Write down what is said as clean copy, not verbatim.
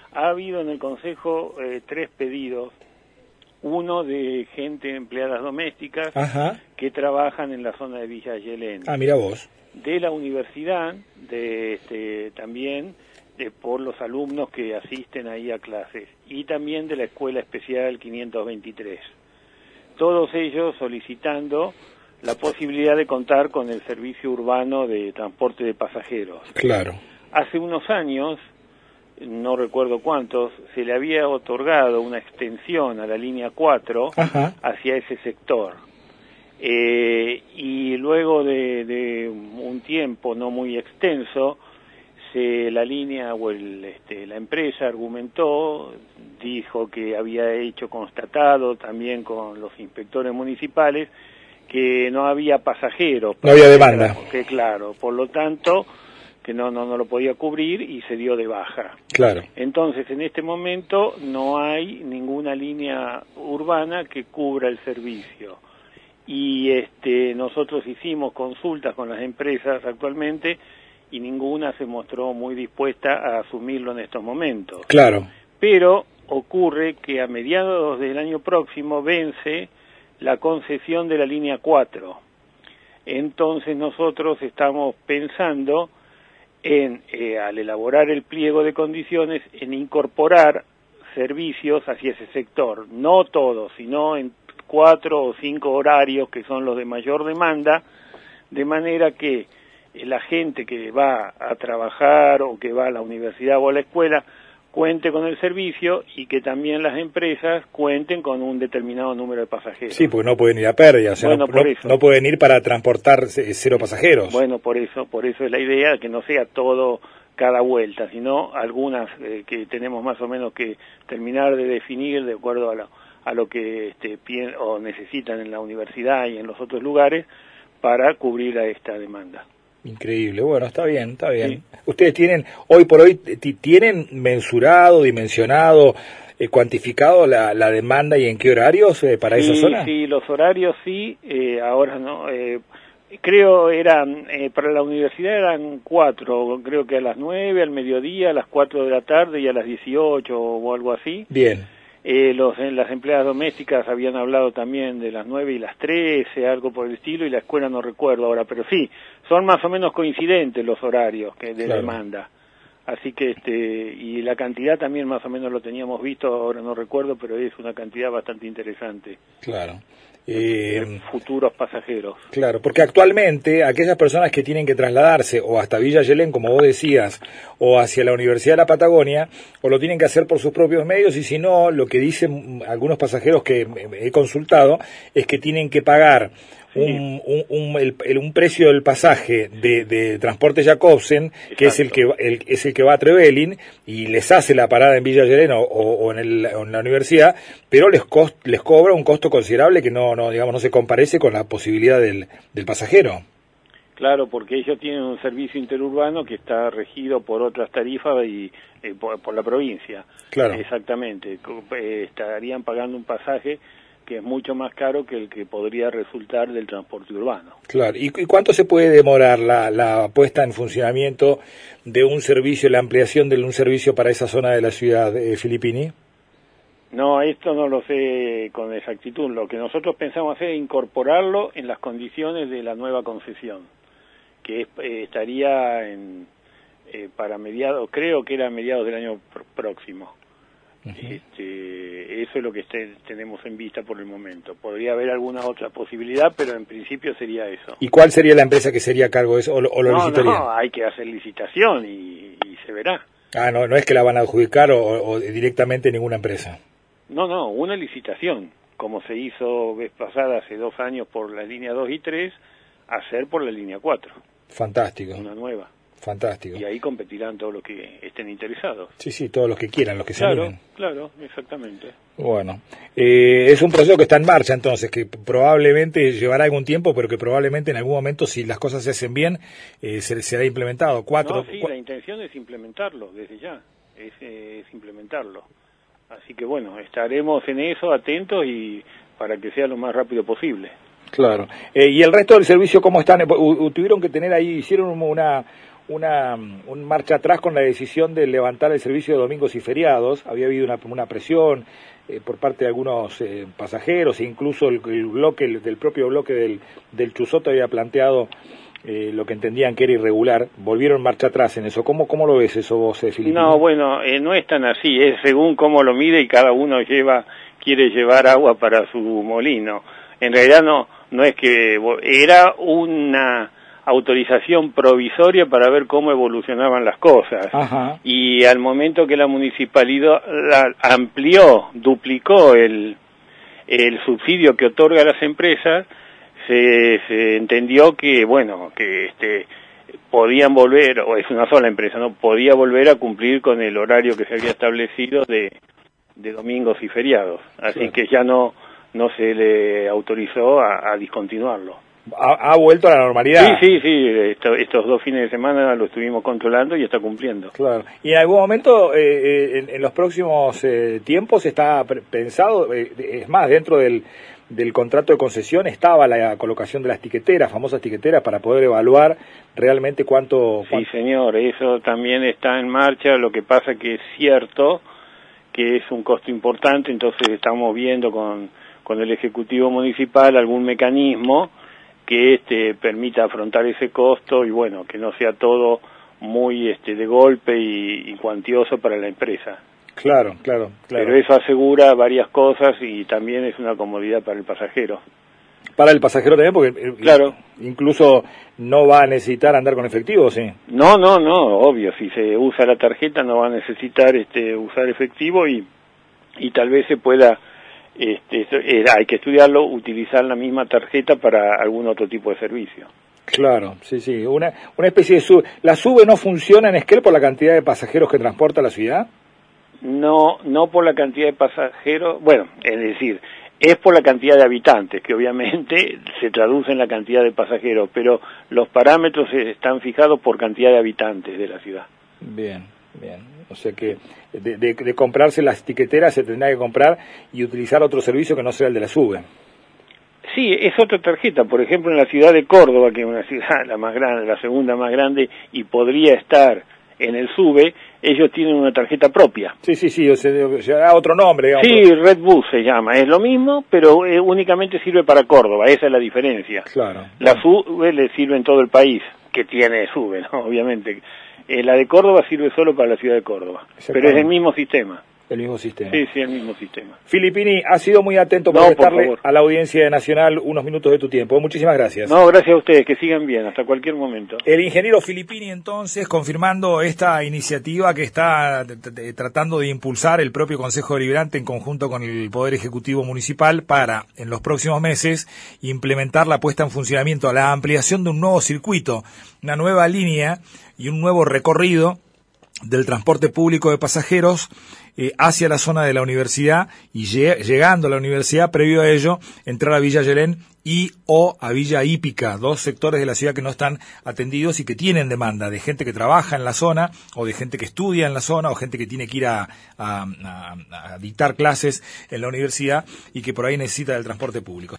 Ha habido en el Consejo 3 pedidos. Uno de gente, empleadas domésticas, Ajá. que trabajan en la zona de Villa Allelén. Ah, mira vos. De la universidad, también por los alumnos que asisten ahí a clases, y también de la Escuela Especial 523. Todos ellos solicitando la posibilidad de contar con el servicio urbano de transporte de pasajeros. Claro. Hace unos años, no recuerdo cuántos, se le había otorgado una extensión a la línea 4 Ajá. hacia ese sector. Y luego de un tiempo no muy extenso, la línea o la empresa argumentó, dijo que había constatado también con los inspectores municipales que no había pasajeros. No había demanda. Que claro, por lo tanto, que no lo podía cubrir y se dio de baja. Claro. Entonces, en este momento no hay ninguna línea urbana que cubra el servicio. Y nosotros hicimos consultas con las empresas actualmente y ninguna se mostró muy dispuesta a asumirlo en estos momentos. Claro. Pero ocurre que a mediados del año próximo vence la concesión de la línea 4. Entonces nosotros estamos pensando en, al elaborar el pliego de condiciones, en incorporar servicios hacia ese sector. No todos, sino en 4 o 5 horarios que son los de mayor demanda, de manera que la gente que va a trabajar o que va a la universidad o a la escuela cuente con el servicio y que también las empresas cuenten con un determinado número de pasajeros. Sí, porque no pueden ir a pérdida, o sea, bueno, no pueden ir para transportar 0 pasajeros. Bueno, por eso es la idea, que no sea todo cada vuelta, sino algunas que tenemos más o menos que terminar de definir de acuerdo a lo que o necesitan en la universidad y en los otros lugares para cubrir a esta demanda. Increíble, bueno, está bien. Sí. ¿Ustedes tienen, hoy por hoy, tienen mensurado, dimensionado, cuantificado la demanda y en qué horarios para esa zona? Sí, los horarios sí, ahora no. Creo eran, para la universidad eran 4, creo que a las 9, al mediodía, a las 4 de la tarde y a las 18 o algo así. Bien. Las empleadas domésticas habían hablado también de las 9 y las 13, algo por el estilo, y la escuela no recuerdo ahora, pero sí, son más o menos coincidentes los horarios de claro. demanda. Así que, y la cantidad también más o menos lo teníamos visto, ahora no recuerdo, pero es una cantidad bastante interesante. Claro. De futuros pasajeros. Claro, porque actualmente aquellas personas que tienen que trasladarse o hasta Villa Allelén, como vos decías, o hacia la Universidad de la Patagonia, o lo tienen que hacer por sus propios medios, y si no, lo que dicen algunos pasajeros que he consultado es que tienen que pagar un precio del pasaje de Transporte Jacobsen, que es el que va a Trevelin y les hace la parada en Villa Allelén o en la universidad, pero les cobra un costo considerable que no se comparece con la posibilidad del pasajero. Claro, porque ellos tienen un servicio interurbano que está regido por otras tarifas y por la provincia. Claro. Exactamente. Estarían pagando un pasaje que es mucho más caro que el que podría resultar del transporte urbano. Claro. ¿Y cuánto se puede demorar la puesta en funcionamiento de un servicio, la ampliación de un servicio para esa zona de la ciudad, Filippini? No, esto no lo sé con exactitud. Lo que nosotros pensamos hacer es incorporarlo en las condiciones de la nueva concesión, que estaría para mediados, creo que era mediados del año próximo. Uh-huh. Eso es lo que tenemos en vista por el momento. Podría haber alguna otra posibilidad, pero en principio sería eso. ¿Y cuál sería la empresa que sería a cargo de eso o lo licitaría? No, hay que hacer licitación y se verá. Ah, no es que la van a adjudicar o directamente ninguna empresa. No, una licitación, como se hizo vez pasada hace 2 años por la línea 2 y 3, hacer por la línea 4. Fantástico. Una nueva. Fantástico. Y ahí competirán todos los que estén interesados. Sí, todos los que quieran, los que se animen. Claro, exactamente. Bueno, es un proceso que está en marcha entonces, que probablemente llevará algún tiempo, pero que probablemente en algún momento, si las cosas se hacen bien, será implementado. La intención es implementarlo desde ya, es implementarlo. Así que bueno, estaremos en eso atentos y para que sea lo más rápido posible. Claro. ¿Y el resto del servicio cómo están? Tuvieron que tener ahí, hicieron un marcha atrás con la decisión de levantar el servicio de domingos y feriados. Había habido una presión por parte de algunos pasajeros, e incluso el bloque del propio bloque del Chusote había planteado lo que entendían que era irregular. Volvieron marcha atrás en eso. ¿Cómo lo ves eso vos, Filipe? No, bueno, no es tan así, es según cómo lo mide y cada uno quiere llevar agua para su molino. En realidad no es que era una autorización provisoria para ver cómo evolucionaban las cosas. Ajá. Y al momento que la municipalidad amplió, duplicó el subsidio que otorga a las empresas, se entendió que, bueno, que podían volver, o es una sola empresa, no podía volver a cumplir con el horario que se había establecido de domingos y feriados. Así claro. Que ya no se le autorizó a discontinuarlo. ¿Ha vuelto a la normalidad? Sí. Estos 2 fines de semana lo estuvimos controlando y está cumpliendo. Claro. ¿Y en algún momento, en los próximos tiempos, está pensado, es más, dentro del contrato de concesión estaba la colocación de las tiqueteras, famosas tiqueteras, para poder evaluar realmente cuánto... Sí, señor, eso también está en marcha. Lo que pasa que es cierto que es un costo importante, entonces estamos viendo con el Ejecutivo Municipal algún mecanismo que permita afrontar ese costo y bueno, que no sea todo muy de golpe y cuantioso para la empresa. Claro. Pero eso asegura varias cosas y también es una comodidad para el pasajero. Para el pasajero también, porque claro. Incluso no va a necesitar andar con efectivo, ¿sí? No, obvio, si se usa la tarjeta no va a necesitar usar efectivo y tal vez se pueda, hay que estudiarlo, utilizar la misma tarjeta para algún otro tipo de servicio. Claro, sí, una especie de SUBE. ¿La SUBE no funciona en Esquel por la cantidad de pasajeros que transporta la ciudad? No por la cantidad de pasajeros, bueno, es decir, es por la cantidad de habitantes, que obviamente se traduce en la cantidad de pasajeros, pero los parámetros están fijados por cantidad de habitantes de la ciudad. Bien. O sea que de comprarse las tiqueteras se tendrá que comprar y utilizar otro servicio que no sea el de la SUBE. Sí, es otra tarjeta. Por ejemplo, en la ciudad de Córdoba, que es una ciudad la más grande, la segunda más grande, y podría estar en el SUBE, ellos tienen una tarjeta propia. Sí, o sea, da otro nombre, digamos. Sí, Redbus se llama, es lo mismo, pero únicamente sirve para Córdoba, esa es la diferencia. Claro. La SUBE le sirve en todo el país, que tiene SUBE, ¿no? Obviamente. La de Córdoba sirve solo para la ciudad de Córdoba, pero es el mismo sistema. El mismo sistema. Sí, el mismo sistema. Filipini, ha sido muy atento para prestarle a la audiencia de Nacional unos minutos de tu tiempo. Muchísimas gracias. No, gracias a ustedes, que sigan bien, hasta cualquier momento. El ingeniero Filipini, entonces, confirmando esta iniciativa que está tratando de impulsar el propio Consejo Deliberante en conjunto con el Poder Ejecutivo Municipal para, en los próximos meses, implementar la puesta en funcionamiento, la ampliación de un nuevo circuito, una nueva línea y un nuevo recorrido del transporte público de pasajeros hacia la zona de la universidad y llegando a la universidad, previo a ello, entrar a Villa Allelén y o a Villa Hípica, 2 sectores de la ciudad que no están atendidos y que tienen demanda de gente que trabaja en la zona o de gente que estudia en la zona o gente que tiene que ir a dictar clases en la universidad y que por ahí necesita del transporte público.